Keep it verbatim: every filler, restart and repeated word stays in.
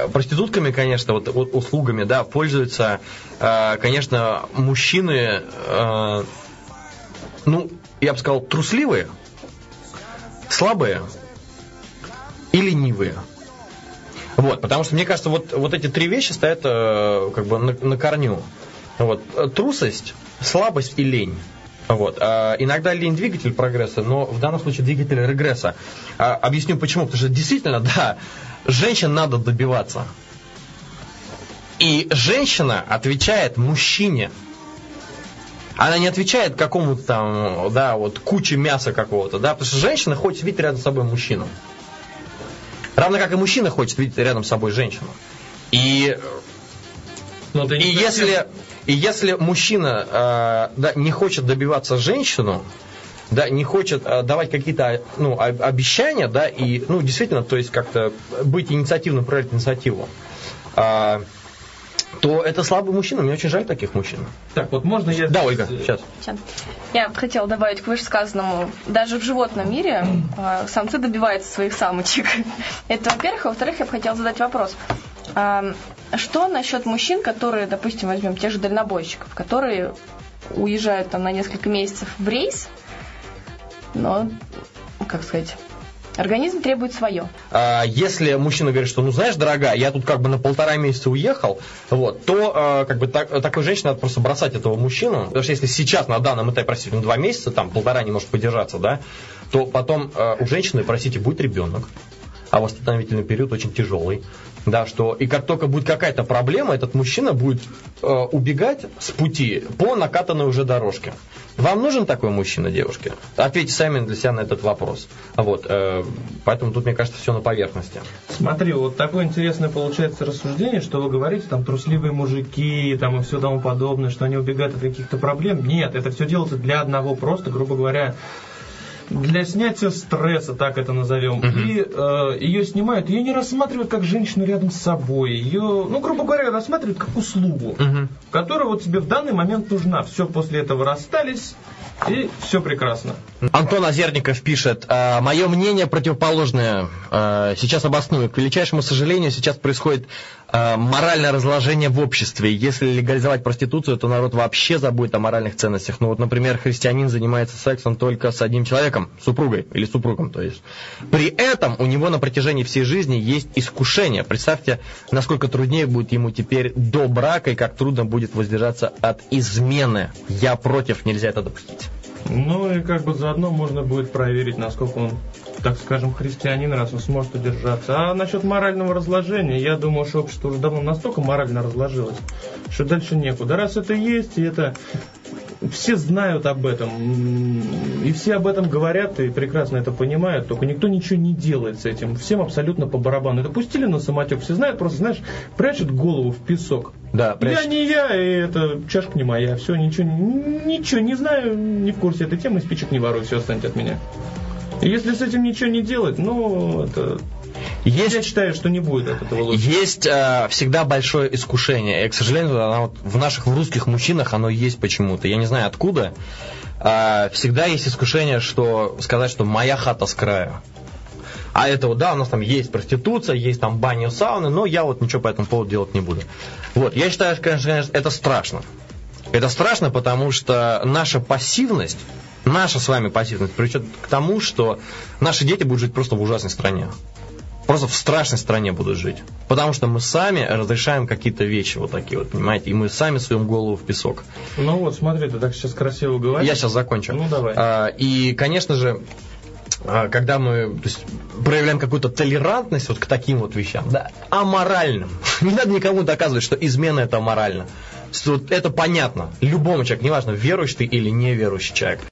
проститутками, конечно, вот, вот услугами, да, пользуются, э, конечно, мужчины, э, ну, я бы сказал, трусливые, слабые и ленивые. Вот, потому что, мне кажется, вот, вот эти три вещи стоят э, как бы на, на корню. Вот, трусость, слабость и лень. Вот. А, иногда лень двигатель прогресса, но в данном случае двигатель регресса. А, объясню почему. Потому что действительно, да, женщин надо добиваться. И женщина отвечает мужчине. Она не отвечает какому-то там, да, вот куче мяса какого-то, да, потому что женщина хочет видеть рядом с собой мужчину. Равно как и мужчина хочет видеть рядом с собой женщину. И, и если... И если мужчина э, да, не хочет добиваться женщину, да, не хочет э, давать какие-то ну, обещания, да, и ну, действительно, то есть как-то быть инициативным, проявлять инициативу, э, то это слабый мужчина. Мне очень жаль таких мужчин. Так, вот можно я... Да, Ольга, сейчас. Я хотела добавить к вышесказанному. Даже в животном мире э, самцы добиваются своих самочек. Это, во-первых. Во-вторых, я бы хотела задать вопрос. Что насчет мужчин, которые, допустим, возьмем тех же дальнобойщиков, которые уезжают там на несколько месяцев в рейс, но, как сказать, организм требует свое. А если мужчина говорит, что, ну, знаешь, дорогая, я тут как бы на полтора месяца уехал, вот, то как бы так, такой женщине надо просто бросать этого мужчину, потому что если сейчас на данном этапе, простите, ну, два месяца, там, полтора не может подержаться, да, то потом у женщины, простите, будет ребенок, а восстановительный период очень тяжелый. Да, что и как только будет какая-то проблема, этот мужчина будет э, убегать с пути по накатанной уже дорожке. Вам нужен такой мужчина, девушки? Ответьте сами для себя на этот вопрос. Вот, э, поэтому тут, мне кажется, все на поверхности. Смотри, вот такое интересное получается рассуждение, что вы говорите, там, трусливые мужики, там, и все тому подобное, что они убегают от каких-то проблем. Нет, это все делается для одного просто, грубо говоря, для снятия стресса, так это назовем. Uh-huh. И э, ее снимают, ее не рассматривают как женщину рядом с собой. Ее, ну, грубо говоря, рассматривают как услугу, uh-huh. которая вот тебе в данный момент нужна. Все, после этого расстались, и все прекрасно. Антон Озерников пишет: мое мнение противоположное. Сейчас обосную. К величайшему сожалению, сейчас происходит моральное разложение в обществе. Если легализовать проституцию, то народ вообще забудет о моральных ценностях. Ну вот, например, христианин занимается сексом только с одним человеком, супругой или супругом, то есть. При этом у него на протяжении всей жизни есть искушение. Представьте, насколько труднее будет ему теперь до брака и как трудно будет воздержаться от измены. Я против, нельзя это допустить. Ну и как бы заодно можно будет проверить, насколько он, так скажем, христианин, раз он сможет удержаться. А насчет морального разложения, я думаю, что общество уже давно настолько морально разложилось, что дальше некуда. Раз это есть, и это все знают об этом, и все об этом говорят, и прекрасно это понимают, только никто ничего не делает с этим. Всем абсолютно по барабану. Это пустили на самотек, все знают, просто, знаешь, прячут голову в песок. Да, я не я, и это чашка не моя, все, ничего, ничего не знаю, не в курсе этой темы, спичек не ворую, все останется от меня. И если с этим ничего не делать, ну, это... Есть, я считаю, что не будет от этого лучше. Есть э, всегда большое искушение. И, к сожалению, оно вот в наших в русских мужчинах оно есть почему-то. Я не знаю откуда. Э, всегда есть искушение, что сказать, что моя хата с краю. А это вот, да, у нас там есть проституция, есть там баня, сауны, но я вот ничего по этому поводу делать не буду. Вот, я считаю, конечно, это страшно. Это страшно, потому что наша пассивность, наша с вами пассивность приведет к тому, что наши дети будут жить просто в ужасной стране. Просто в страшной стране будут жить. Потому что мы сами разрешаем какие-то вещи вот такие вот, понимаете, и мы сами суем голову в песок. Ну вот, смотри, ты так сейчас красиво говоришь. Я сейчас закончу. Ну давай. А, и, конечно же, когда мы то есть, проявляем какую-то толерантность вот к таким вот вещам, да, аморальным. Не надо никому доказывать, что измена это аморально. Это понятно. Любому человеку, неважно, верующий ты или неверующий человек.